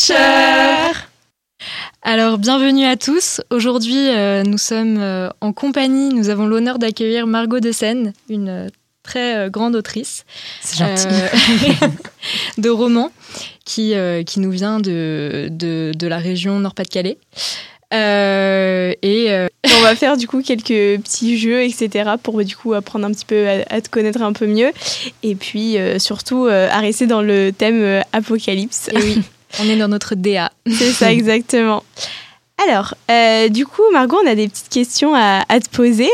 Switcher. Alors, bienvenue à tous. Aujourd'hui, nous sommes en compagnie. Nous avons l'honneur d'accueillir Margot de Seine, une très grande autrice. C'est gentil. De romans qui nous vient de la région Nord-Pas-de-Calais. On va faire du coup quelques petits jeux, etc. pour du coup apprendre un petit peu à te connaître un peu mieux. Et puis surtout à rester dans le thème apocalypse. Et oui, on est dans notre DA. C'est ça, exactement. Alors, du coup, Margot, on a des petites questions à te poser.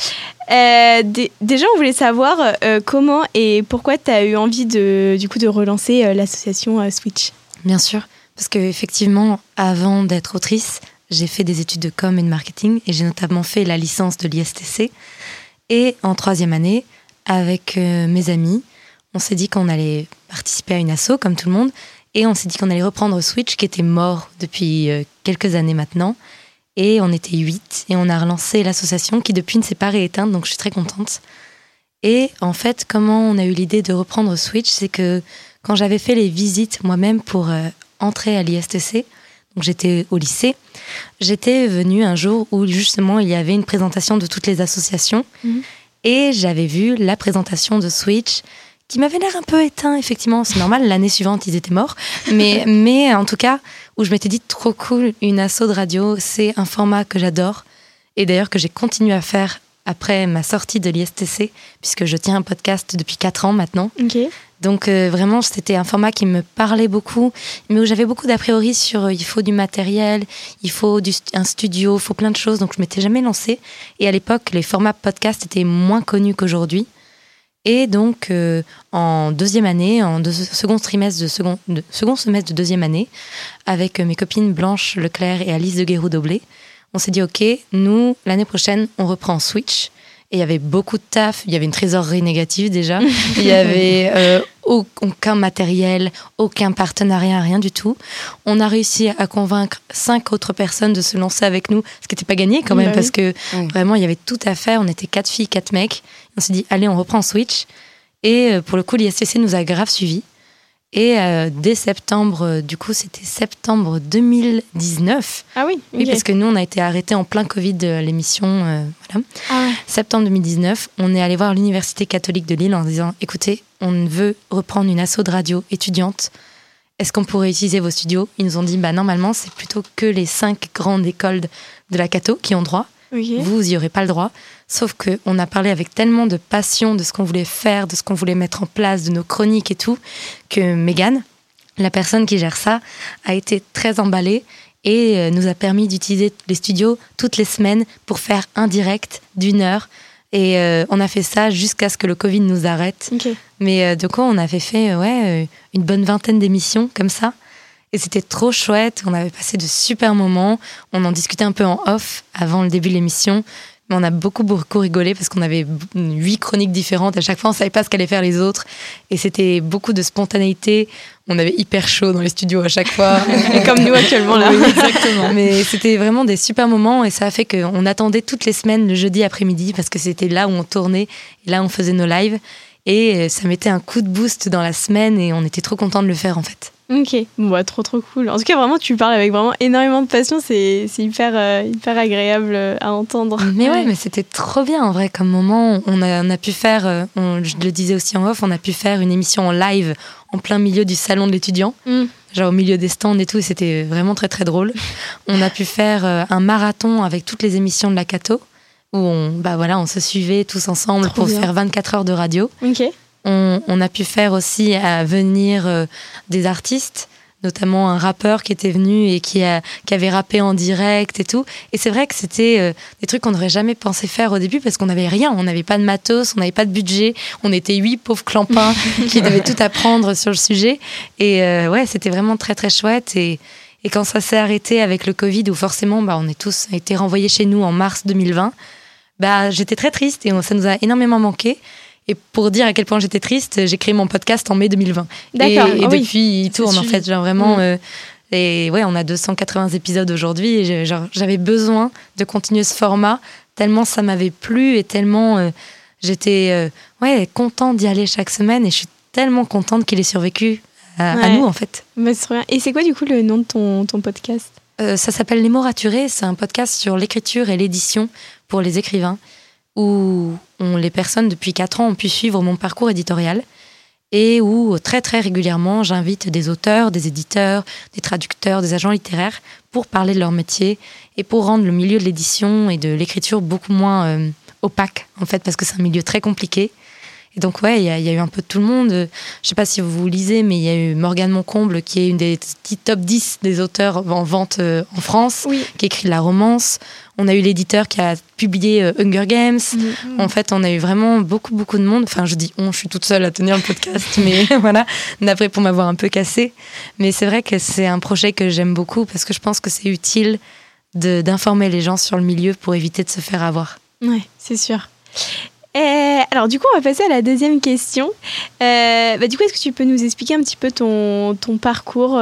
Déjà, on voulait savoir comment et pourquoi tu as eu envie de relancer l'association Switch. Bien sûr, parce qu'effectivement, avant d'être autrice, j'ai fait des études de com et de marketing et j'ai notamment fait la licence de l'ISTC. Et en 3e année, avec mes amis, on s'est dit qu'on allait participer à une asso, comme tout le monde, et on s'est dit qu'on allait reprendre Switch, qui était mort depuis quelques années maintenant. Et on était 8, et on a relancé l'association, qui depuis ne s'est pas rééteinte, donc je suis très contente. Et en fait, comment on a eu l'idée de reprendre Switch, c'est que quand j'avais fait les visites moi-même pour entrer à l'ISTC, donc j'étais au lycée, j'étais venue un jour où justement il y avait une présentation de toutes les associations et j'avais vu la présentation de Switch qui m'avait l'air un peu éteint, effectivement, c'est normal, l'année suivante ils étaient morts, mais en tout cas où je m'étais dit trop cool, une asso de radio, c'est un format que j'adore et d'ailleurs que j'ai continué à faire après ma sortie de l'ISTC puisque je tiens un podcast depuis 4 ans maintenant. Okay. Donc vraiment, c'était un format qui me parlait beaucoup, mais où j'avais beaucoup d'a priori sur il faut du matériel, il faut un studio, il faut plein de choses, donc je m'étais jamais lancée. Et à l'époque, les formats podcast étaient moins connus qu'aujourd'hui. Et donc, en 2e année, second semestre de 2e année, avec mes copines Blanche Leclerc et Alice de Guéroux-Doblé, on s'est dit, OK, nous, l'année prochaine, on reprend Switch. Et il y avait beaucoup de taf, il y avait une trésorerie négative déjà, il y avait aucun matériel, aucun partenariat, rien du tout. On a réussi à convaincre 5 autres personnes de se lancer avec nous, ce qui n'était pas gagné quand même, parce que vraiment il y avait tout à faire, on était 4 filles, 4 mecs. On s'est dit, allez, on reprend Switch. Et pour le coup, l'ISTC nous a grave suivis. Et dès septembre, du coup, c'était septembre 2019. Ah oui, oui, parce que nous, on a été arrêtés en plein Covid de l'émission. Voilà. Ah ouais. Septembre 2019, on est allé voir l'Université catholique de Lille en disant, écoutez, on veut reprendre une asso de radio étudiante. Est-ce qu'on pourrait utiliser vos studios ? Ils nous ont dit, normalement, c'est plutôt que les 5 grandes écoles de la catho qui ont droit. Okay. Vous n'y aurez pas le droit. Sauf qu'on a parlé avec tellement de passion de ce qu'on voulait faire, de ce qu'on voulait mettre en place, de nos chroniques et tout, que Mégane, la personne qui gère ça, a été très emballée et nous a permis d'utiliser les studios toutes les semaines pour faire un direct d'1 heure. Et on a fait ça jusqu'à ce que le Covid nous arrête. Okay. Mais de quoi on avait fait une bonne 20aine d'émissions comme ça. Et c'était trop chouette, on avait passé de super moments, on en discutait un peu en off avant le début de l'émission, mais on a beaucoup rigolé parce qu'on avait 8 chroniques différentes, à chaque fois on savait pas ce qu'allaient faire les autres, et c'était beaucoup de spontanéité, on avait hyper chaud dans les studios à chaque fois. Comme nous actuellement là. Oui, exactement. Mais c'était vraiment des super moments et ça a fait qu'on attendait toutes les semaines le jeudi après-midi parce que c'était là où on tournait et là où on faisait nos lives, et ça mettait un coup de boost dans la semaine et on était trop contents de le faire en fait. Ok, bon, trop cool. En tout cas, vraiment, tu parles avec vraiment énormément de passion. C'est hyper agréable à entendre. Mais ouais, mais c'était trop bien en vrai comme moment. On a pu faire, je le disais aussi en off, on a pu faire une émission en live en plein milieu du salon de l'étudiant, genre au milieu des stands et tout. Et c'était vraiment très très drôle. On a pu faire un marathon avec toutes les émissions de la Cato où on se suivait tous ensemble trop pour bien. Faire 24 heures de radio. Ok. On a pu faire aussi venir des artistes, notamment un rappeur qui était venu et qui avait rappé en direct et tout. Et c'est vrai que c'était des trucs qu'on n'aurait jamais pensé faire au début parce qu'on n'avait rien. On n'avait pas de matos, on n'avait pas de budget. On était 8 pauvres clampins qui devaient tout apprendre sur le sujet. Et c'était vraiment très très chouette. Et quand ça s'est arrêté avec le Covid, où forcément on est tous été renvoyés chez nous en mars 2020, j'étais très triste et ça nous a énormément manqué. Et pour dire à quel point j'étais triste, j'ai créé mon podcast en mai 2020. D'accord. Et depuis, il tourne en fait. Genre vraiment, et ouais, on a 280 épisodes aujourd'hui. Et j'avais besoin de continuer ce format tellement ça m'avait plu et tellement j'étais contente d'y aller chaque semaine. Et je suis tellement contente qu'il ait survécu à nous en fait. Bah, c'est trop bien. Et c'est quoi du coup le nom de ton podcast ? Ça s'appelle Les mots raturés, c'est un podcast sur l'écriture et l'édition pour les écrivains, où les personnes depuis 4 ans ont pu suivre mon parcours éditorial et où très très régulièrement j'invite des auteurs, des éditeurs, des traducteurs, des agents littéraires pour parler de leur métier et pour rendre le milieu de l'édition et de l'écriture beaucoup moins opaque en fait, parce que c'est un milieu très compliqué. Et donc ouais, il y a eu un peu de tout le monde. Je sais pas si vous lisez, mais il y a eu Morgane Moncomble, qui est une des top 10 des auteurs en vente en France, qui écrit de la romance. On a eu l'éditeur qui a publié Hunger Games. En fait, on a eu vraiment beaucoup de monde. Enfin, je suis toute seule à tenir le podcast, mais voilà, d'après pour m'avoir un peu cassée. Mais c'est vrai que c'est un projet que j'aime beaucoup parce que je pense que c'est utile d'informer les gens sur le milieu pour éviter de se faire avoir. Ouais, c'est sûr. Alors du coup, on va passer à la deuxième question. Du coup, est-ce que tu peux nous expliquer un petit peu ton parcours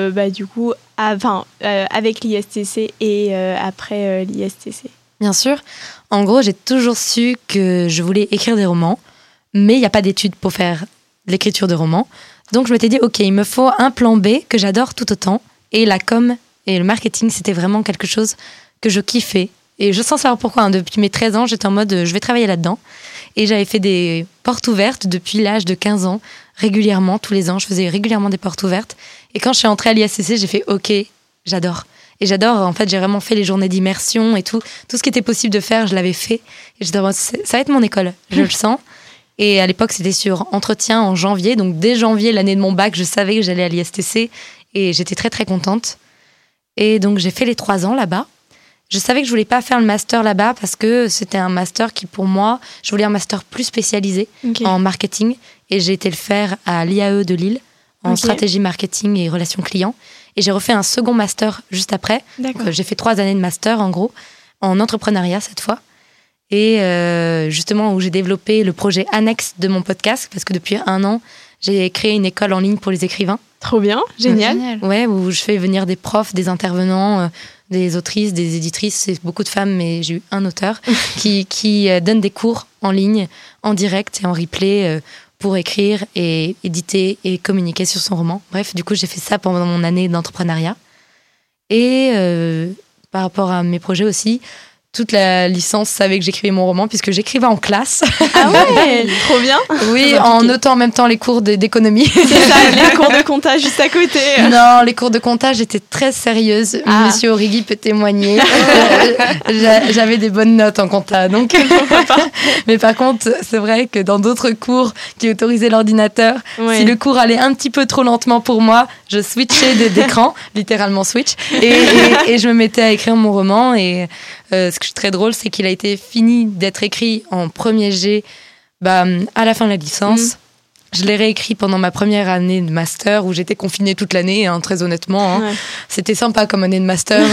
avec l'ISTC et après l'ISTC ? Bien sûr. En gros, j'ai toujours su que je voulais écrire des romans, mais il n'y a pas d'études pour faire l'écriture de romans. Donc je m'étais dit, ok, il me faut un plan B que j'adore tout autant. Et la com et le marketing, c'était vraiment quelque chose que je kiffais. Et je sens savoir pourquoi. Depuis mes 13 ans, j'étais en mode, je vais travailler là-dedans. Et j'avais fait des portes ouvertes depuis l'âge de 15 ans, régulièrement, tous les ans. Je faisais régulièrement des portes ouvertes. Et quand je suis entrée à l'ISTC, j'ai fait, ok, j'adore. Et j'adore, en fait, j'ai vraiment fait les journées d'immersion et tout. Tout ce qui était possible de faire, je l'avais fait. Et j'étais en mode, ça va être mon école, je le sens. Et à l'époque, c'était sur entretien en janvier. Donc dès janvier, l'année de mon bac, je savais que j'allais à l'ISTC. Et j'étais très, très contente. Et donc j'ai fait les 3 ans là-bas. Je savais que je voulais pas faire le master là-bas parce que c'était un master qui, pour moi, je voulais un master plus spécialisé en marketing. Et j'ai été le faire à l'IAE de Lille, en stratégie marketing et relations clients. Et j'ai refait un second master juste après. Donc, j'ai fait 3 années de master, en gros, en entrepreneuriat cette fois. Et justement, où j'ai développé le projet annexe de mon podcast, parce que depuis 1 an, j'ai créé une école en ligne pour les écrivains. Trop bien, génial. Ouais, où je fais venir des profs, des intervenants, des autrices, des éditrices, c'est beaucoup de femmes, mais j'ai eu un auteur qui donne des cours en ligne, en direct et en replay pour écrire et éditer et communiquer sur son roman. Bref, du coup, j'ai fait ça pendant mon année d'entrepreneuriat. Et par rapport à mes projets aussi, toute la licence savait que j'écrivais mon roman puisque j'écrivais en classe. Ah ouais, trop bien. Oui, en notant en même temps les cours d'économie. C'est ça, les cours de compta juste à côté. Non, les cours de compta, j'étais très sérieuse. Monsieur Origui peut témoigner. J'avais des bonnes notes en compta, donc. Mais par contre, c'est vrai que dans d'autres cours qui autorisaient l'ordinateur, si le cours allait un petit peu trop lentement pour moi, je switchais d'écran, littéralement switch, et je me mettais à écrire mon roman. Et ce qui est très drôle, c'est qu'il a été fini d'être écrit en premier jet à la fin de la licence. Je l'ai réécrit pendant ma première année de master où j'étais confinée toute l'année, très honnêtement. Ouais. C'était sympa comme année de master.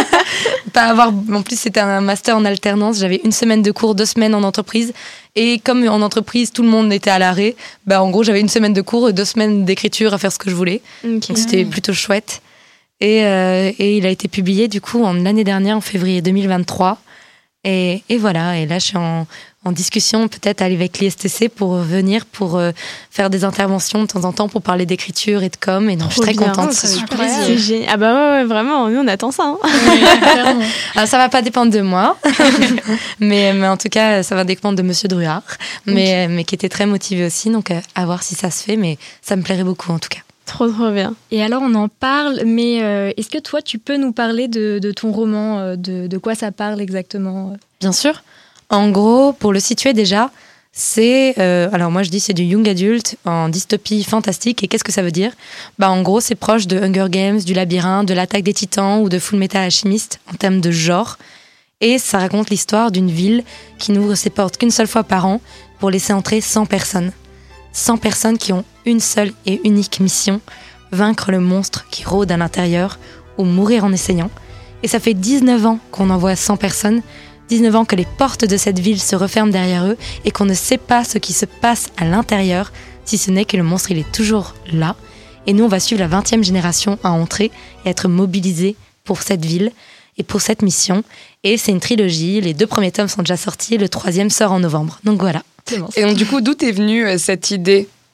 En plus, c'était un master en alternance. J'avais 1 semaine de cours, 2 semaines en entreprise. Et comme en entreprise, tout le monde était à l'arrêt, en gros, j'avais 1 semaine de cours et 2 semaines d'écriture à faire ce que je voulais. Donc, c'était plutôt chouette. Et il a été publié, du coup, l'année dernière, en février 2023. Et voilà, et là, je suis en discussion, peut-être aller avec l'ISTC pour venir, pour faire des interventions de temps en temps pour parler d'écriture et de com. Et donc, je suis très contente. C'est super. C'est génial. Ah ouais, vraiment, nous, on attend ça. Alors, ça va pas dépendre de moi, mais en tout cas, ça va dépendre de Monsieur Druard, mais qui était très motivé aussi. Donc, à voir si ça se fait, mais ça me plairait beaucoup, en tout cas. Trop bien. Et alors, on en parle, mais est-ce que toi, tu peux nous parler de ton roman, de quoi ça parle exactement ? Bien sûr. En gros, pour le situer déjà, c'est... alors moi, je dis c'est du young adult en dystopie fantastique. Et qu'est-ce que ça veut dire ? En gros, c'est proche de Hunger Games, du Labyrinthe, de l'Attaque des Titans ou de Full Metal Alchemist en termes de genre. Et ça raconte l'histoire d'une ville qui n'ouvre ses portes qu'une seule fois par an pour laisser entrer 100 personnes. 100 personnes qui ont une seule et unique mission, vaincre le monstre qui rôde à l'intérieur ou mourir en essayant. Et ça fait 19 ans qu'on envoie 100 personnes, 19 ans que les portes de cette ville se referment derrière eux et qu'on ne sait pas ce qui se passe à l'intérieur, si ce n'est que le monstre il est toujours là. Et nous, on va suivre la 20e génération à entrer et être mobilisés pour cette ville et pour cette mission. Et c'est une trilogie, les 2 premiers tomes sont déjà sortis, le 3e sort en novembre. Donc voilà. Et donc du coup, d'où t'es venue cette idée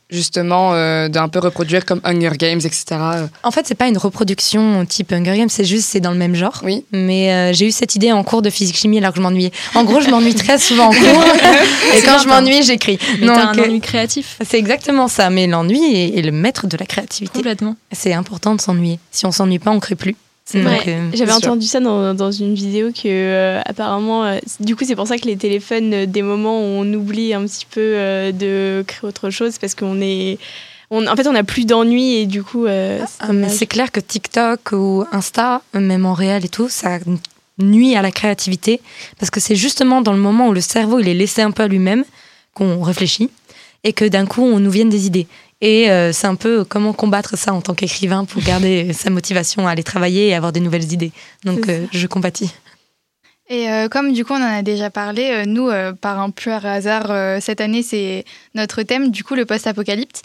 justement d'un peu reproduire comme Hunger Games, etc. En fait, c'est pas une reproduction type Hunger Games, c'est dans le même genre. Oui. Mais j'ai eu cette idée en cours de physique-chimie alors que je m'ennuyais. En gros, je m'ennuie très souvent en cours. Et quand je m'ennuie, j'écris. Mais t'as un ennui créatif. C'est exactement ça. Mais l'ennui est le maître de la créativité. Complètement. C'est important de s'ennuyer. Si on s'ennuie pas, on crée plus. J'avais entendu ça dans une vidéo que apparemment, du coup c'est pour ça que les téléphones, des moments où on oublie un petit peu de créer autre chose parce en fait on n'a plus d'ennui et du coup c'est clair que TikTok ou Insta, même en réel et tout, ça nuit à la créativité parce que c'est justement dans le moment où le cerveau il est laissé un peu à lui-même qu'on réfléchit et que d'un coup on nous vienne des idées. Et c'est un peu comment combattre ça en tant qu'écrivain pour garder sa motivation à aller travailler et avoir des nouvelles idées. Donc je compatis. Et comme du coup on en a déjà parlé, nous par un pur hasard cette année c'est notre thème du coup le post-apocalypse.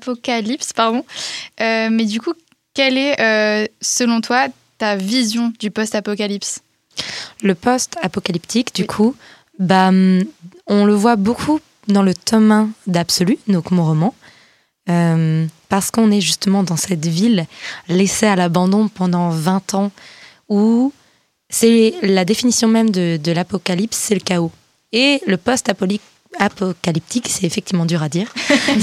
Mais du coup quelle est selon toi ta vision du post-apocalypse? Le post-apocalyptique du coup, on le voit beaucoup dans le tome 1 d'Absolu, donc mon roman. Parce qu'on est justement dans cette ville laissée à l'abandon pendant 20 ans où c'est la définition même de l'apocalypse, c'est le chaos. Et le post-apocalyptique, c'est effectivement dur à dire.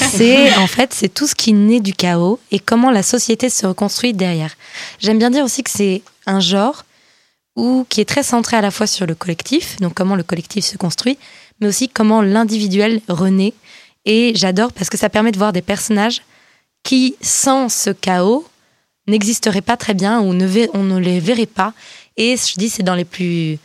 C'est tout ce qui naît du chaos et comment la société se reconstruit derrière. J'aime bien dire aussi que c'est un genre qui est très centré à la fois sur le collectif, donc comment le collectif se construit, mais aussi comment l'individuel renaît. Et j'adore parce que ça permet de voir des personnages qui, sans ce chaos, n'existeraient pas très bien ou on ne les verrait pas. Et je dis, c'est dans la plus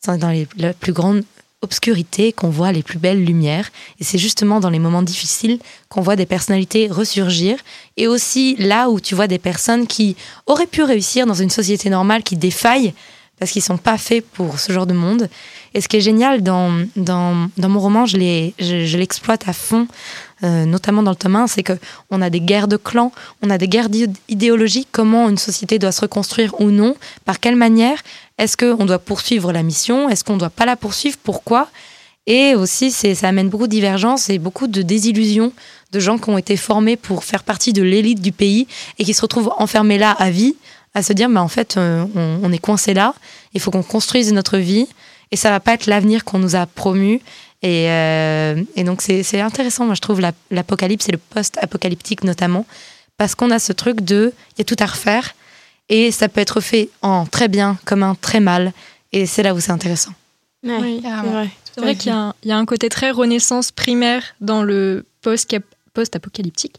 grande obscurité qu'on voit les plus belles lumières. Et c'est justement dans les moments difficiles qu'on voit des personnalités ressurgir. Et aussi là où tu vois des personnes qui auraient pu réussir dans une société normale, qui défaillent parce qu'ils ne sont pas faits pour ce genre de monde. Et ce qui est génial dans mon roman, je l'exploite à fond, notamment dans le tome 1, c'est qu'on a des guerres de clans, on a des guerres idéologiques, comment une société doit se reconstruire ou non, par quelle manière, est-ce qu'on doit poursuivre la mission, est-ce qu'on ne doit pas la poursuivre, pourquoi? Et aussi, ça amène beaucoup de divergences et beaucoup de désillusions de gens qui ont été formés pour faire partie de l'élite du pays et qui se retrouvent enfermés là à vie, à se dire, en fait, on est coincé là, il faut qu'on construise notre vie, et ça va pas être l'avenir qu'on nous a promu. Et donc, c'est intéressant, moi, je trouve, l'apocalypse et le post-apocalyptique notamment, parce qu'on a ce truc il y a tout à refaire, et ça peut être fait en très bien comme en très mal, et c'est là où c'est intéressant. Ouais, oui, c'est vrai. C'est vrai qu'il y a un côté très renaissance primaire dans le post-apocalyptique.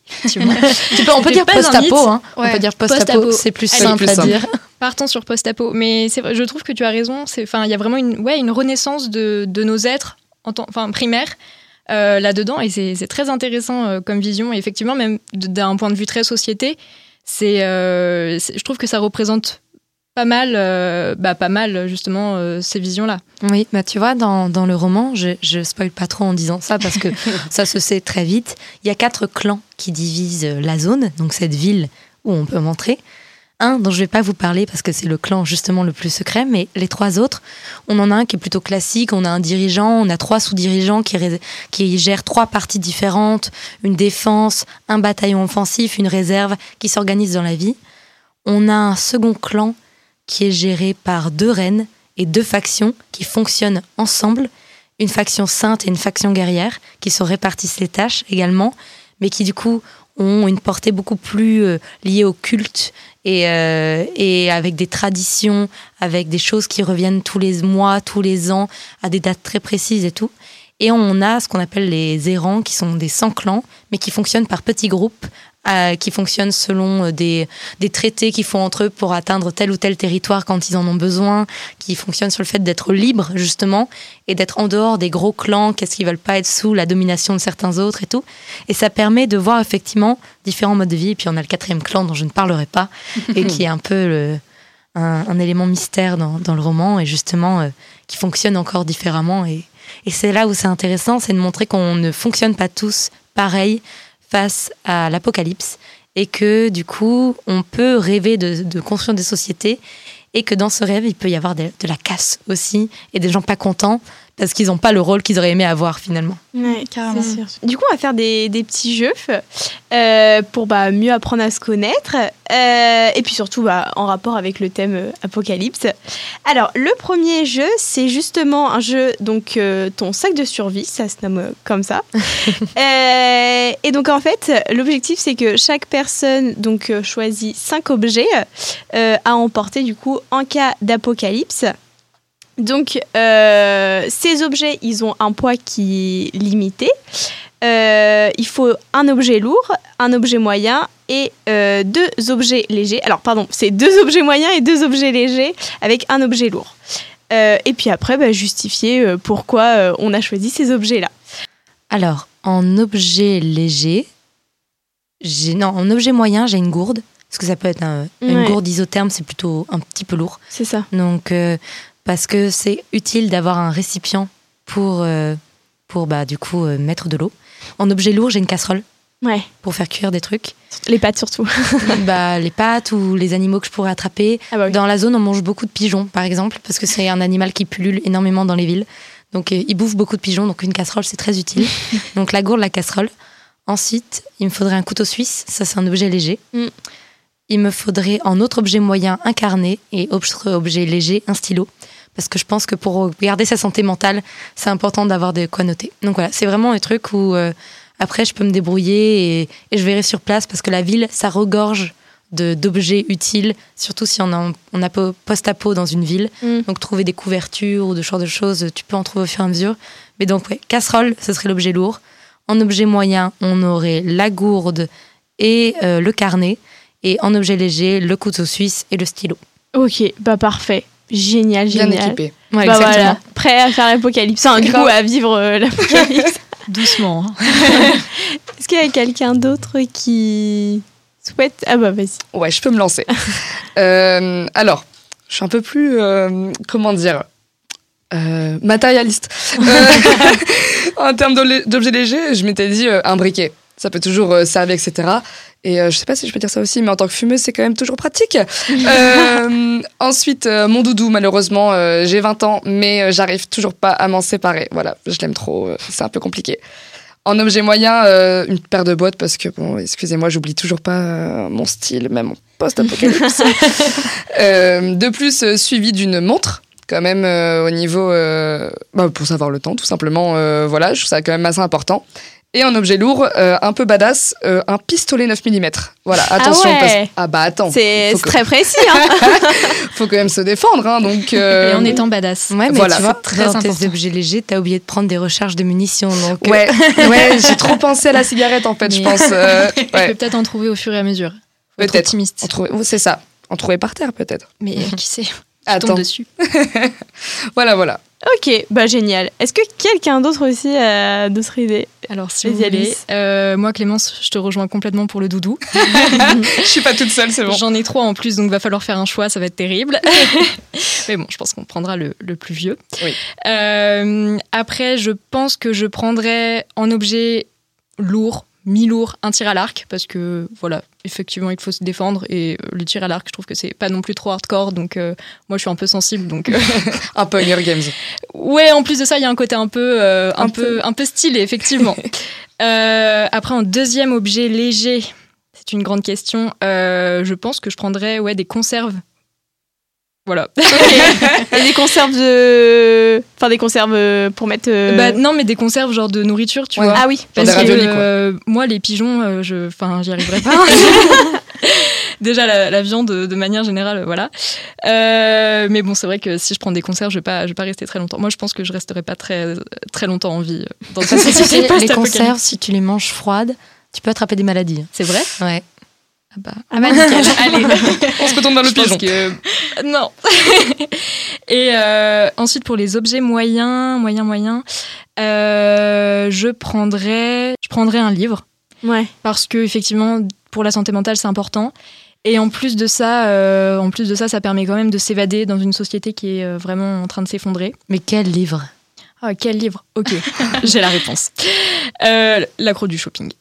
On peut dire post-apo, hein. Ouais. On peut dire post-apo, c'est plus simple à dire. Partons sur post-apo, mais c'est vrai, je trouve que tu as raison. Il y a vraiment une renaissance de nos êtres primaires là-dedans, et c'est très intéressant comme vision. Et effectivement, même d'un point de vue très société, je trouve que ça représente pas mal justement ces visions-là. Oui, tu vois, dans le roman, je spoil pas trop en disant ça parce que ça se sait très vite. Il y a 4 clans qui divisent la zone, donc cette ville où on peut entrer. Un dont je vais pas vous parler parce que c'est le clan justement le plus secret, mais les 3 autres, on en a un qui est plutôt classique, on a un dirigeant, on a 3 sous-dirigeants qui gèrent 3 parties différentes, une défense, un bataillon offensif, une réserve qui s'organisent dans la vie. On a un second clan qui est géré par 2 reines et 2 factions qui fonctionnent ensemble, une faction sainte et une faction guerrière, qui se répartissent les tâches également, mais qui du coup ont une portée beaucoup plus liée au culte et avec des traditions, avec des choses qui reviennent tous les mois, tous les ans, à des dates très précises et tout. Et on a ce qu'on appelle les errants, qui sont des 100 clans, mais qui fonctionnent par petits groupes, qui fonctionnent selon des traités qu'ils font entre eux pour atteindre tel ou tel territoire quand ils en ont besoin, qui fonctionnent sur le fait d'être libres, justement, et d'être en dehors des gros clans, qu'est-ce qu'ils veulent pas être sous la domination de certains autres et tout. Et ça permet de voir effectivement différents modes de vie. Et puis on a le 4e clan dont je ne parlerai pas, et qui est un peu un élément mystère dans le roman, et justement qui fonctionne encore différemment. Et c'est là où c'est intéressant, c'est de montrer qu'on ne fonctionne pas tous pareil face à l'apocalypse, et que du coup on peut rêver de construire des sociétés, et que dans ce rêve il peut y avoir de la casse aussi, et des gens pas contents parce qu'ils n'ont pas le rôle qu'ils auraient aimé avoir finalement. Ouais, Carrément. c'est sûr. Du coup, on va faire des petits jeux pour mieux apprendre à se connaître et puis surtout en rapport avec le thème apocalypse. Alors, le premier jeu, c'est justement un jeu, donc ton sac de survie, ça se nomme comme ça. Et donc, en fait, l'objectif, c'est que chaque personne donc, choisit 5 objets à emporter du coup en cas d'apocalypse. Donc, ces objets, ils ont un poids qui est limité. Il faut un objet lourd, un objet moyen et 2 objets légers. Alors, pardon, c'est 2 objets moyens et 2 objets légers avec un objet lourd. Et puis après, justifier pourquoi on a choisi ces objets-là. Alors, en objet léger, en objet moyen, j'ai une gourde. Parce que ça peut être une gourde isotherme, c'est plutôt un petit peu lourd. C'est ça. Donc, parce que c'est utile d'avoir un récipient pour du coup, mettre de l'eau. En objet lourd, j'ai une casserole pour faire cuire des trucs. Les pâtes surtout. Les pâtes ou les animaux que je pourrais attraper. Ah bah oui. Dans la zone, on mange beaucoup de pigeons, par exemple, parce que c'est un animal qui pullule énormément dans les villes. Donc, il bouffe beaucoup de pigeons, donc une casserole, c'est très utile. Donc, la gourde, la casserole. Ensuite, il me faudrait un couteau suisse. Ça, c'est un objet léger. Il me faudrait, en autre objet moyen, un carnet. Et autre objet léger, un stylo. Parce que je pense que pour garder sa santé mentale, c'est important d'avoir de quoi noter. Donc voilà, c'est vraiment un truc où après, je peux me débrouiller et je verrai sur place. Parce que la ville, ça regorge d'objets utiles, surtout si on a post-apo dans une ville. Donc trouver des couvertures ou de genre de choses, tu peux en trouver au fur et à mesure. Mais donc, casserole, ce serait l'objet lourd. En objet moyen, on aurait la gourde et le carnet. Et en objet léger, le couteau suisse et le stylo. Ok, Parfait. Génial. Bien équipé. Ouais, exactement. Voilà, prêt à faire l'apocalypse. Du coup, à vivre l'apocalypse. Doucement. Est-ce qu'il y a quelqu'un d'autre qui souhaite... Ah vas-y. Ouais, je peux me lancer. Alors, je suis un peu plus... matérialiste. En termes d'objets légers, je m'étais dit un briquet. Ça peut toujours servir, etc. Et je sais pas si je peux dire ça aussi, mais en tant que fumeuse, c'est quand même toujours pratique. Ensuite, mon doudou, malheureusement, j'ai 20 ans, mais j'arrive toujours pas à m'en séparer. Voilà, je l'aime trop, c'est un peu compliqué. En objet moyen, une paire de bottes, parce que, bon, excusez-moi, j'oublie toujours pas mon style, même en post-apocalypse. De plus, suivi d'une montre. Quand même au niveau pour savoir le temps, tout simplement. Voilà, je trouve ça quand même assez important. Et en objet lourd, un peu badass, un pistolet 9 mm. Voilà, attention. Attends. C'est très précis. Faut quand même se défendre. Donc, Et en étant badass. Ouais, mais voilà, tu vois, très dans important. tes objets légers, t'as oublié de prendre des recharges de munitions. Donc, Ouais, j'ai trop pensé à la cigarette, en fait, je pense. Tu peux peut-être en trouver au fur et à mesure. Faut être Peut-être. optimiste. C'est ça. En trouver par terre, peut-être. Mais qui sait, Attends. tombe dessus. Voilà. Ok, génial. Est-ce que quelqu'un d'autre aussi a d'autres idées? Alors, si Vas-y, vous voulez, Alice. moi, Clémence, je te rejoins complètement pour le doudou. Je suis pas toute seule, c'est bon. J'en ai 3 en plus, donc va falloir faire un choix, ça va être terrible. Mais bon, je pense qu'on prendra le plus vieux. Oui. Après, je pense que je prendrais en objet lourd, mi-lourd, un tir à l'arc, parce que voilà, effectivement, il faut se défendre, et le tir à l'arc, je trouve que c'est pas non plus trop hardcore, donc moi, je suis un peu sensible, donc... Un peu Hunger Games. Ouais, en plus de ça, il y a un côté un peu stylé, effectivement. Après, en deuxième objet léger, c'est une grande question, je pense que je prendrais des conserves. Voilà. Et des conserves Enfin, des conserves pour mettre... Non, mais des conserves genre de nourriture, tu Ouais. vois. Ah oui. Parce Des raviolis, que moi, les pigeons, j'y arriverais pas. Déjà, la viande, de manière générale, voilà. Mais bon, c'est vrai que si je prends des conserves, je vais pas rester très longtemps. Moi, je pense que je resterai pas très, très longtemps en vie dans cette société les post-apocalypse. conserves, si tu les manges froides, tu peux attraper des maladies. C'est vrai? Ouais. nickel. Allez, On se retourne dans le je pense pigeon. que... Non. Et ensuite, pour les objets moyens, je prendrais un livre. Ouais. Parce que, effectivement, pour la santé mentale, c'est important. Et en plus de ça, ça permet quand même de s'évader dans une société qui est vraiment en train de s'effondrer. Mais quel livre? Ah, quel livre? Ok, j'ai la réponse. L'accro du shopping.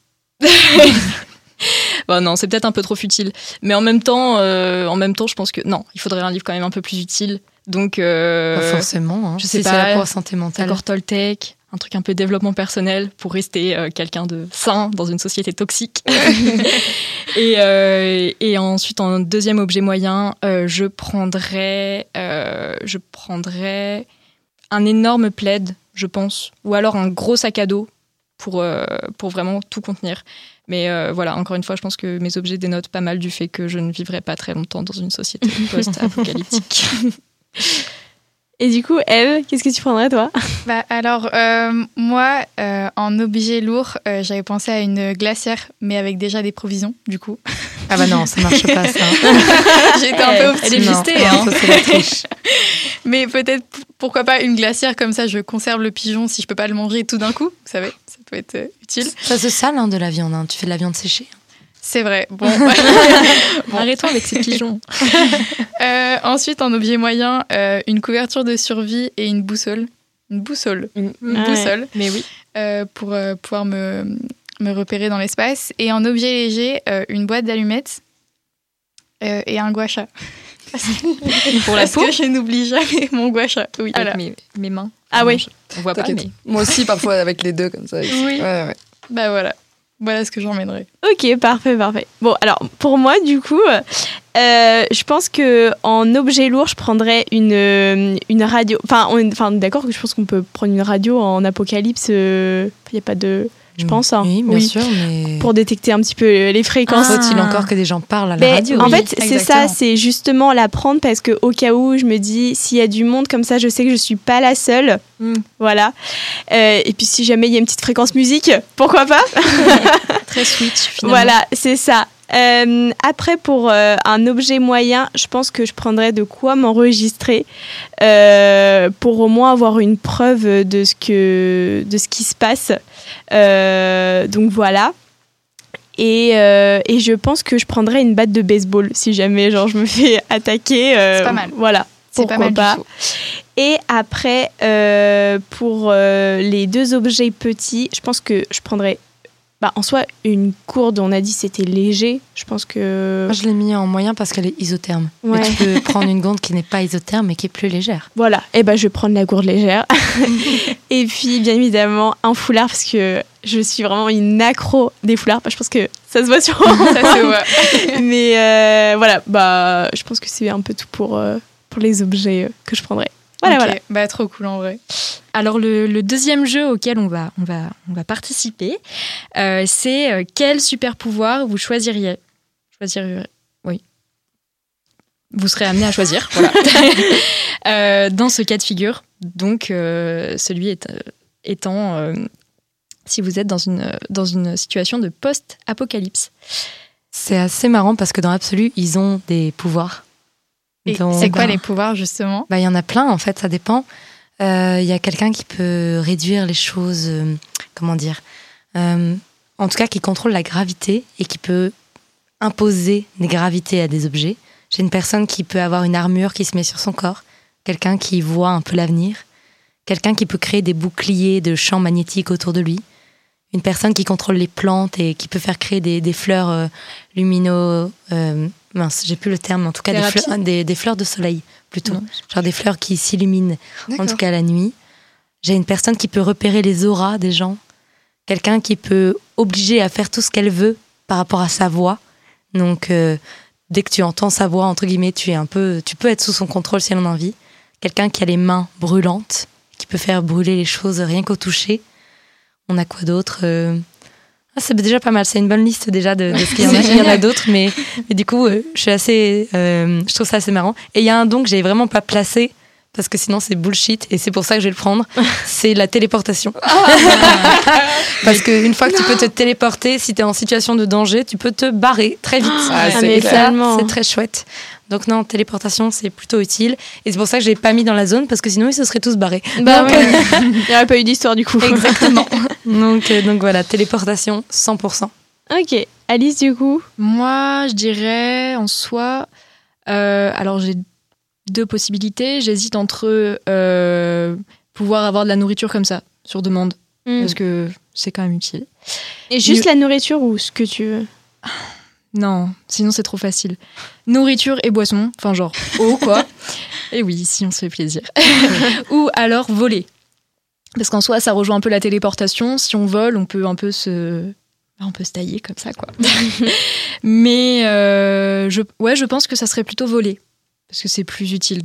Bon, non, c'est peut-être un peu trop futile. Mais en même temps, je pense que non, il faudrait un livre quand même un peu plus utile. Donc, Pas forcément. je sais si pas, c'est là pour la santé mentale. accord Toltec, un truc un peu développement personnel pour rester quelqu'un de sain dans une société toxique. Et ensuite, en deuxième objet moyen, je prendrais un énorme plaid, je pense, ou alors un gros sac à dos pour vraiment tout contenir. Mais voilà, encore une fois, je pense que mes objets dénotent pas mal du fait que je ne vivrai pas très longtemps dans une société post-apocalyptique. Et du coup, Eve, qu'est-ce que tu prendrais, toi? Alors, moi, en objet lourd, j'avais pensé à une glacière, mais avec déjà des provisions, du coup. Ah bah non, ça marche pas, ça. J'étais un peu optimiste. Elle est pistée, Non, ça, c'est la triche. Mais peut-être, pourquoi pas une glacière, comme ça, je conserve le pigeon si je peux pas le manger tout d'un coup. Vous savez, ça peut être utile. Ça se sale de la viande, hein. Tu fais de la viande séchée. C'est vrai. Bon. Arrêtons avec ces pigeons. Ensuite, en objet moyen, une couverture de survie et une boussole. Une boussole. Une boussole. Mais oui. Pour pouvoir me repérer dans l'espace. Et en objet léger, une boîte d'allumettes et un gua sha. Pour la peau. Parce que je n'oublie jamais mon gua sha. Oui, Avec voilà. mes mains. Ah oui. On voit pas, T'inquiète. mais... Moi aussi, parfois, avec les deux, comme ça. Oui. Ouais. Bah voilà. Voilà ce que j'emmènerai. Ok, parfait. Bon, alors, pour moi, du coup, je pense que en objet lourd, je prendrais une radio. Enfin, d'accord que je pense qu'on peut prendre une radio en apocalypse. Il n'y a pas de... Je pense, hein. Oui, bien sûr, mais... Pour détecter un petit peu les fréquences. Faut-il encore que des gens parlent à la Mais radio? en Oui, fait, c'est exactement. ça, c'est justement la prendre parce que au cas où, je me dis, s'il y a du monde comme ça, je sais que je suis pas la seule. Voilà. Et puis, si jamais il y a une petite fréquence musique, pourquoi pas? Très switch, finalement. Voilà, c'est ça. Après, pour un objet moyen, je pense que je prendrais de quoi m'enregistrer pour au moins avoir une preuve de ce qui se passe. Donc voilà. Et je pense que je prendrais une batte de baseball si jamais genre, je me fais attaquer. C'est pas mal. Voilà. C'est Pourquoi pas mal pas. du tout. Et après, pour les deux objets petits, je pense que je prendrais en soi une gourde. On a dit c'était léger. Je pense que... Moi, je l'ai mis en moyen parce qu'elle est isotherme. Ouais. Mais tu peux prendre une gourde qui n'est pas isotherme mais qui est plus légère. Voilà, et je vais prendre la gourde légère. Et puis, bien évidemment, un foulard parce que je suis vraiment une accro des foulards. Je pense que ça se voit sur moi. Ça se voit. Mais voilà, je pense que c'est un peu tout pour les objets que je prendrais. Voilà, Ok. voilà. Bah, trop cool en vrai. Alors, le deuxième jeu auquel on va participer, c'est quel super pouvoir vous choisiriez? Oui. Vous serez amené à choisir, voilà. Dans ce cas de figure, donc celui étant si vous êtes dans une situation de post-apocalypse. C'est assez marrant parce que dans l'absolu, ils ont des pouvoirs. Et Donc, c'est quoi les pouvoirs, justement? Il y en a plein, en fait, ça dépend. Il y a quelqu'un qui peut réduire les choses, comment dire, en tout cas qui contrôle la gravité et qui peut imposer des gravités à des objets. J'ai une personne qui peut avoir une armure qui se met sur son corps, quelqu'un qui voit un peu l'avenir, quelqu'un qui peut créer des boucliers de champs magnétiques autour de lui, une personne qui contrôle les plantes et qui peut faire créer des fleurs lumineux... mince, j'ai plus le terme, mais en tout cas des fleurs de soleil, plutôt. Non. Genre des fleurs qui s'illuminent, en D'accord. tout cas la nuit. J'ai une personne qui peut repérer les auras des gens, quelqu'un qui peut obliger à faire tout ce qu'elle veut par rapport à sa voix. Donc, dès que tu entends sa voix, entre guillemets, tu peux être sous son contrôle si elle en a envie. Quelqu'un qui a les mains brûlantes, qui peut faire brûler les choses rien qu'au toucher. On a quoi d'autre? C'est déjà pas mal, c'est une bonne liste déjà de ce qu'il y en a. Il y en a d'autres, mais du coup, je trouve ça assez marrant. Et il y a un don que j'ai vraiment pas placé, parce que sinon c'est bullshit, et c'est pour ça que je vais le prendre, c'est la téléportation. Parce qu'une fois que tu peux te téléporter, si tu es en situation de danger, tu peux te barrer très vite. mais Et ça, tellement. c'est très chouette. Donc non, téléportation, c'est plutôt utile. Et c'est pour ça que je l'ai pas mis dans la zone, parce que sinon ils se seraient tous barrés. Il n'y aurait pas eu d'histoire du coup. Exactement. donc voilà, téléportation, 100%. Ok. Alice, du coup? Moi, je dirais en soi... alors, j'ai deux possibilités. J'hésite entre pouvoir avoir de la nourriture comme ça, sur demande, parce que c'est quand même utile. Et juste la nourriture ou ce que tu veux? Non, sinon c'est trop facile. Nourriture et boisson, enfin genre eau quoi. Et oui, si on se fait plaisir. Ou alors voler. Parce qu'en soi, ça rejoint un peu la téléportation. Si on vole, on peut un peu se tailler comme ça, quoi. Mais je pense que ça serait plutôt voler. Parce que c'est plus utile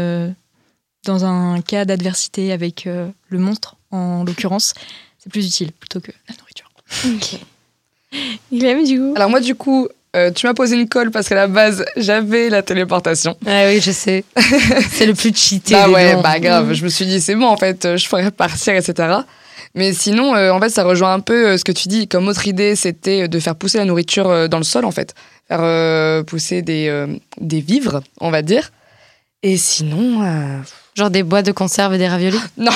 dans un cas d'adversité avec le monstre, en l'occurrence. C'est plus utile plutôt que la nourriture. Ok. Guilhem, du coup? Alors moi, du coup, tu m'as posé une colle parce qu'à la base, j'avais la téléportation. Ah oui, je sais. C'est le plus cheaté. Bah ouais, grave. Je me suis dit, c'est bon, en fait, je pourrais partir, etc. Mais sinon, en fait, ça rejoint un peu ce que tu dis. Comme autre idée, c'était de faire pousser la nourriture dans le sol, en fait. Faire pousser des vivres, on va dire. Et sinon... Genre des boîtes de conserve et des raviolis? Non.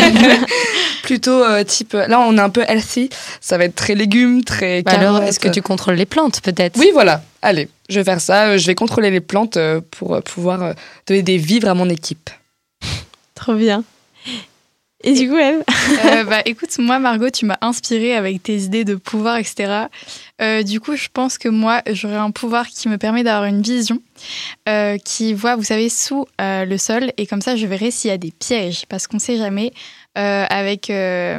Plutôt type... Là, on est un peu healthy. Ça va être très légumes, très carottes. Alors, est-ce que tu contrôles les plantes, peut-être? Oui, voilà. Allez, je vais faire ça. Je vais contrôler les plantes pour pouvoir donner des vivres à mon équipe. Trop bien. Et du coup, Eve? Écoute, moi, Margot, tu m'as inspirée avec tes idées de pouvoir, etc. Du coup, je pense que moi, j'aurais un pouvoir qui me permet d'avoir une vision qui voit, vous savez, sous le sol. Et comme ça, je verrai s'il y a des pièges. Parce qu'on ne sait jamais, avec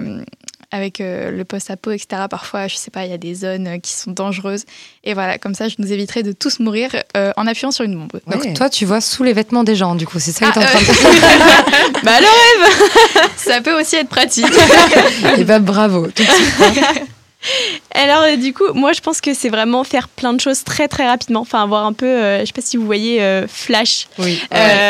le post-apo, etc., parfois, je sais pas, il y a des zones qui sont dangereuses. Et voilà, comme ça, je nous éviterai de tous mourir en appuyant sur une bombe. Donc Ouais. toi, tu vois sous les vêtements des gens, du coup, c'est ça que t'es en train de faire. Bah alors, Eve! Ça peut aussi être pratique. Et bah bravo, tout de suite. Alors, du coup, moi, je pense que c'est vraiment faire plein de choses très, très rapidement. Enfin, avoir un peu, je sais pas si vous voyez Flash. Oui.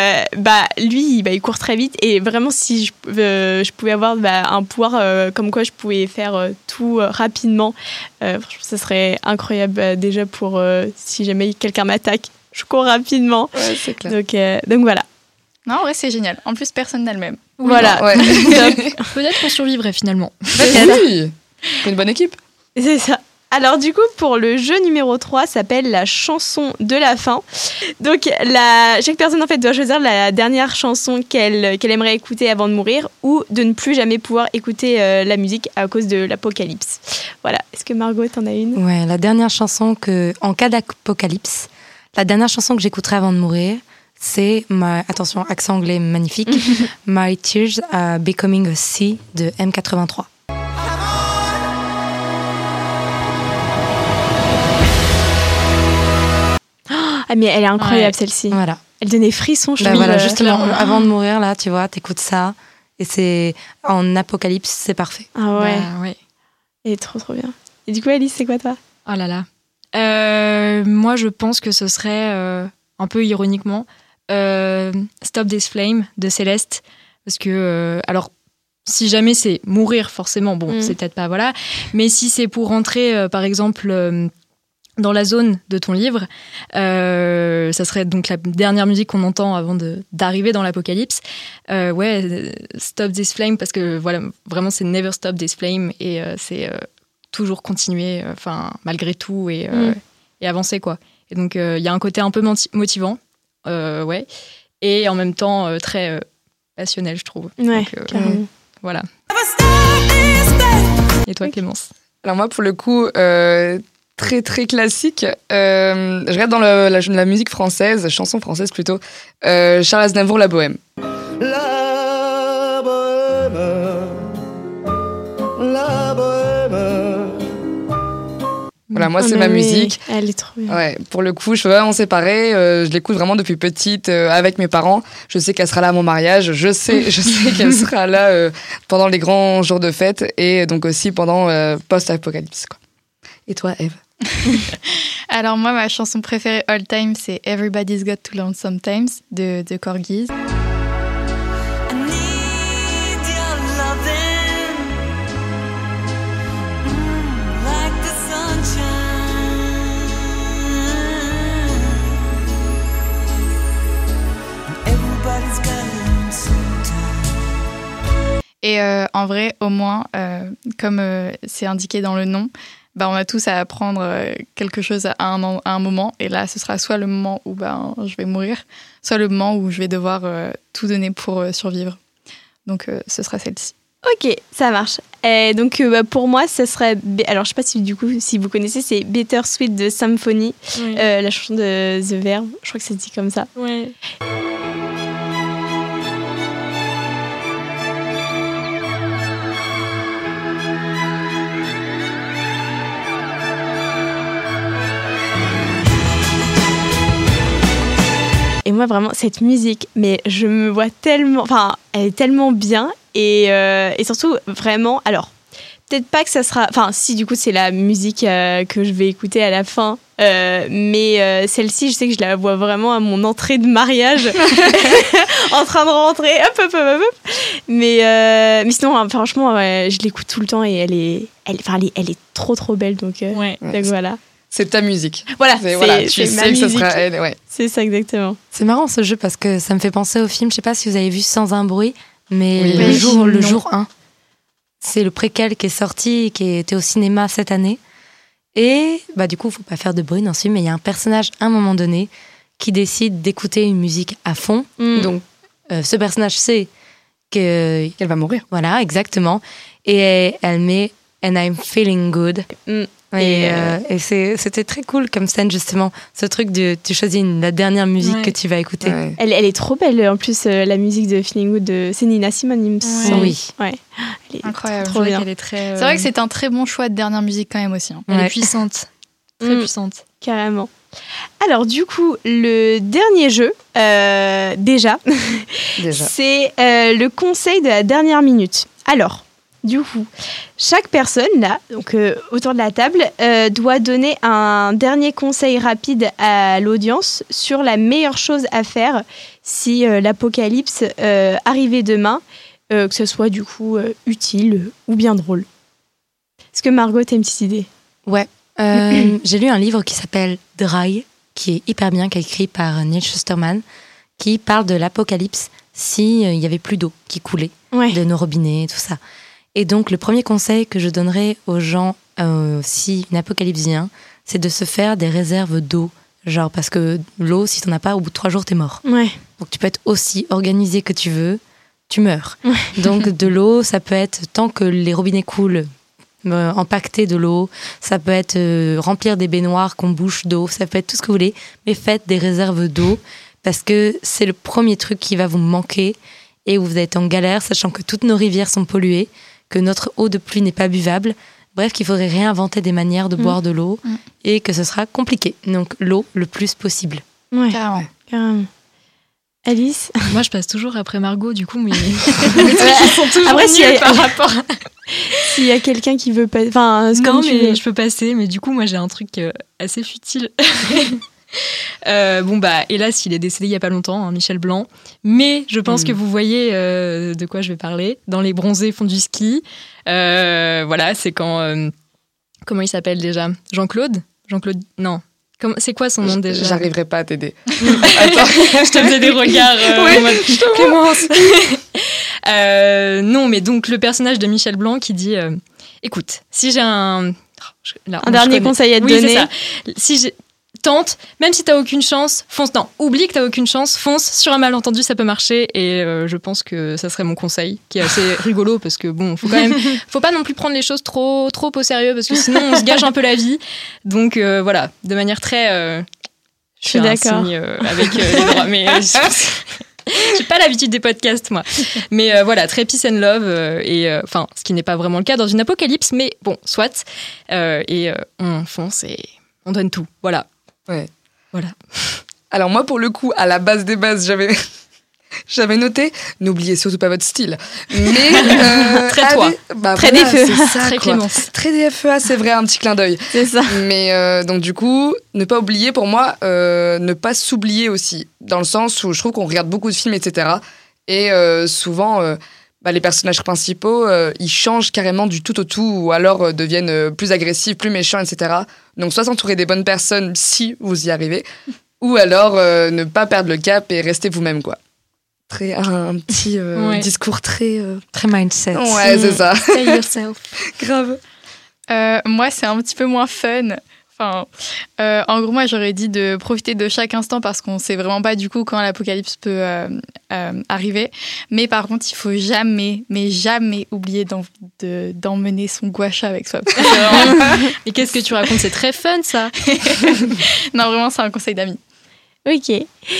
Lui, il court très vite. Et vraiment, si je pouvais avoir un pouvoir comme quoi je pouvais faire tout rapidement, franchement, ça serait incroyable déjà pour si jamais quelqu'un m'attaque. Je cours rapidement. Ouais, c'est clair. Donc voilà. Non, en vrai, c'est génial. En plus, personne n'a le même. Voilà. Ouais. Peut-être qu'on survivrait finalement. Oui. Une bonne équipe. C'est ça. Alors du coup, pour le jeu numéro 3, s'appelle la chanson de la fin. Donc chaque personne en fait doit choisir la dernière chanson qu'elle aimerait écouter avant de mourir ou de ne plus jamais pouvoir écouter la musique à cause de l'apocalypse. Voilà. Est-ce que Margot, t'en as une? Ouais, la dernière chanson en cas d'apocalypse, la dernière chanson que j'écouterai avant de mourir, c'est attention, accent anglais magnifique, My Tears Are Becoming a Sea de M83. Ah mais elle est incroyable celle-ci. Voilà. Elle donnait frisson, je Bah trouve. voilà, justement, avant de mourir, là, tu vois, t'écoutes ça, et c'est en apocalypse, c'est parfait. Ah ouais. Bah, ouais. Elle est trop trop bien. Et du coup, Alice, c'est quoi toi? Oh là là. Moi, je pense que ce serait, un peu ironiquement, Stop This Flame de Céleste. Parce que, alors, si jamais c'est mourir, forcément, bon, c'est peut-être pas, voilà. Mais si c'est pour rentrer, par exemple, dans la zone de ton livre, ça serait donc la dernière musique qu'on entend avant d'arriver dans l'apocalypse. Stop This Flame, parce que, voilà, vraiment, c'est Never Stop This Flame. Et c'est toujours continuer, malgré tout, et avancer, quoi. Et donc, il y a un côté un peu motivant, et en même temps très passionnel, je trouve. Ouais, donc, carrément. Voilà. Et toi, Clémence? Alors moi, pour le coup, très très classique. Je regarde dans la musique française, chanson française plutôt, Charles Aznavour, La Bohème. La bohème, la bohème. Voilà, moi, c'est ma musique. Elle est trop bien. Ouais, pour le coup, je peux vraiment séparer. Je l'écoute vraiment depuis petite avec mes parents. Je sais qu'elle sera là à mon mariage. Je sais qu'elle sera là pendant les grands jours de fête et donc aussi pendant post-apocalypse, quoi. Et toi, Eve? Alors moi, ma chanson préférée all time, c'est Everybody's Got to Learn Sometimes de Corgis. Et en vrai, au moins, comme c'est indiqué dans le nom, on a tous à apprendre quelque chose à un moment. Et là, ce sera soit le moment où je vais mourir, soit le moment où je vais devoir tout donner pour survivre. Donc, ce sera celle-ci. Ok, ça marche. Et donc, pour moi, ce serait... Alors, je sais pas si vous connaissez, c'est Better Sweet de Symphony, Oui. la chanson de The Verve. Je crois que c'est dit comme ça. Ouais. moi vraiment cette musique, mais je me vois tellement, enfin elle est tellement bien et surtout vraiment, alors peut-être pas que ça sera, enfin si du coup c'est la musique que je vais écouter à la fin, mais celle-ci je sais que je la vois vraiment à mon entrée de mariage en train de rentrer, hop. Mais sinon hein, franchement je l'écoute tout le temps et elle est trop belle donc voilà. C'est ta musique. Voilà, tu c'est ma sais que ça musique. sera elle, ouais. C'est ça exactement. C'est marrant ce jeu parce que ça me fait penser au film, je sais pas si vous avez vu Sans un bruit, mais Oui. le jour 1. C'est le préquel qui est sorti, qui était au cinéma cette année. Et bah, du coup, il ne faut pas faire de bruit dans ce film, mais il y a un personnage à un moment donné qui décide d'écouter une musique à fond. Donc, ce personnage sait qu'elle va mourir. Voilà, exactement. Et elle met « And I'm feeling good ». Et c'était très cool comme scène, justement. Ce truc de tu choisis la dernière musique que tu vas écouter. Ouais. Elle est trop belle, en plus, la musique de Feeling Good. C'est Nina Simone, il me semble. Oui. Ouais. Elle est Incroyable. trop bien. Elle est très, C'est vrai que c'est un très bon choix de dernière musique quand même aussi. Hein. elle est puissante. Très puissante. Carrément. Alors, du coup, le dernier jeu, déjà. C'est le conseil de la dernière minute. Alors, du coup, chaque personne, là, donc autour de la table, doit donner un dernier conseil rapide à l'audience sur la meilleure chose à faire si l'apocalypse arrivait demain, que ce soit du coup utile ou bien drôle. Est-ce que Margot, t'as une petite idée ? Ouais. J'ai lu un livre qui s'appelle Dry, qui est hyper bien, qui est écrit par Neil Shusterman, qui parle de l'apocalypse s'il y avait plus d'eau qui coulait de nos robinets, tout ça. Et donc, le premier conseil que je donnerais aux gens si une apocalypse vient, c'est de se faire des réserves d'eau. Genre, parce que l'eau, si t'en as pas, au bout de 3 jours, t'es mort. Ouais. Donc, tu peux être aussi organisé que tu veux, tu meurs. Donc, de l'eau, ça peut être, tant que les robinets coulent, empaqueter de l'eau, ça peut être remplir des baignoires qu'on bouche d'eau, ça peut être tout ce que vous voulez, mais faites des réserves d'eau, parce que c'est le premier truc qui va vous manquer et où vous êtes en galère, sachant que toutes nos rivières sont polluées, que notre eau de pluie n'est pas buvable. Bref, qu'il faudrait réinventer des manières de boire de l'eau et que ce sera compliqué. Donc, l'eau le plus possible. Ouais, carrément. Alice ? Moi, je passe toujours après Margot, du coup, mais mes trucs sont toujours après, nuls par rapport. S'il y a quelqu'un qui veut pas... Enfin, c'est non, comme tu mais veux. je peux passer, mais du coup, moi, j'ai un truc assez futile. Bon, bah, hélas, il est décédé il y a pas longtemps, hein, Michel Blanc. Mais je pense que vous voyez de quoi je vais parler. Dans Les Bronzés font du ski. Voilà, c'est quand... comment il s'appelle déjà ? Jean-Claude ? Non. C'est quoi son nom déjà ? J'arriverai pas à t'aider. Attends, je te faisais des regards en mode Clémence. Non, mais donc le personnage de Michel Blanc qui dit écoute, si j'ai un dernier conseil à te donner. C'est ça. Si tente, même si t'as aucune chance, fonce. Non, oublie que t'as aucune chance, fonce. Sur un malentendu, ça peut marcher. Et je pense que ça serait mon conseil, qui est assez rigolo parce que bon, faut pas non plus prendre les choses trop au sérieux parce que sinon on se gâche un peu la vie. Donc voilà, de manière très. Je suis d'accord. Avec les droits, mais j'ai pas l'habitude des podcasts moi. Mais voilà, très peace and love enfin, ce qui n'est pas vraiment le cas dans une apocalypse, mais bon, soit. On fonce et on donne tout. Voilà. Ouais. Voilà. Alors moi, pour le coup, à la base des bases, j'avais noté, n'oubliez surtout pas votre style. Mais très toi. Très DFEA. C'est ça, très quoi. Clémence. Très DFEA, c'est vrai, un petit clin d'œil. C'est ça. Mais donc du coup, ne pas oublier pour moi, ne pas s'oublier aussi, dans le sens où je trouve qu'on regarde beaucoup de films, etc. Et souvent, les personnages principaux, ils changent carrément du tout au tout, ou alors deviennent plus agressifs, plus méchants, etc. Donc soit s'entourer des bonnes personnes si vous y arrivez, ou alors ne pas perdre le cap et rester vous-même, quoi. Un petit discours très mindset. Ouais, c'est ça. Stay yourself. Grave. Moi, c'est un petit peu moins fun. Enfin, en gros, moi, j'aurais dit de profiter de chaque instant parce qu'on sait vraiment pas du coup quand l'apocalypse peut arriver. Mais par contre, il faut jamais oublier d'emmener son gua sha avec soi. Mais qu'est-ce que tu racontes ? C'est très fun, ça. Non, vraiment, c'est un conseil d'amis. Ok.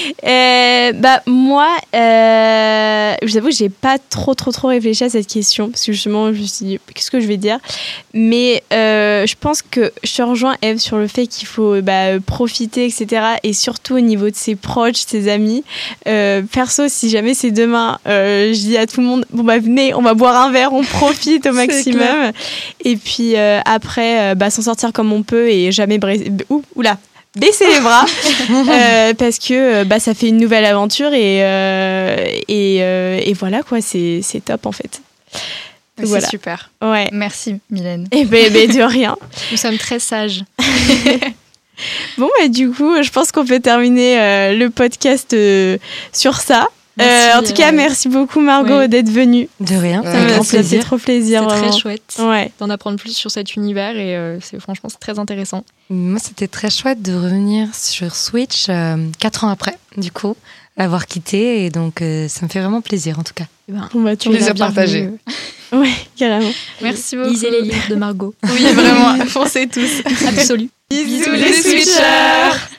Moi, je vous avoue, j'ai pas trop réfléchi à cette question parce que justement, je me suis dit, qu'est-ce que je vais dire ? Mais je pense que je te rejoins, Eve, sur le fait qu'il faut profiter, etc. Et surtout au niveau de ses proches, ses amis. Perso, si jamais c'est demain, je dis à tout le monde, venez, on va boire un verre, on profite au maximum. Et puis après, s'en sortir comme on peut et jamais baisser les bras parce que ça fait une nouvelle aventure et voilà quoi, c'est top en fait. C'est super. Ouais. Merci Mylène. Et de rien. Nous sommes très sages. Bon du coup, je pense qu'on peut terminer le podcast sur ça. En tout cas, merci beaucoup Margot d'être venue. De rien, ça fait trop plaisir. C'est vraiment. très chouette d'en apprendre plus sur cet univers et franchement c'est très intéressant. Moi, c'était très chouette de revenir sur Switch 4 ans après, du coup, l'avoir quitté et donc ça me fait vraiment plaisir en tout cas. Plaisir partagé. Ouais, carrément. Merci beaucoup. Lisez les livres de Margot. Oui, vraiment, foncez tous. Absolu. Bisous les switchers.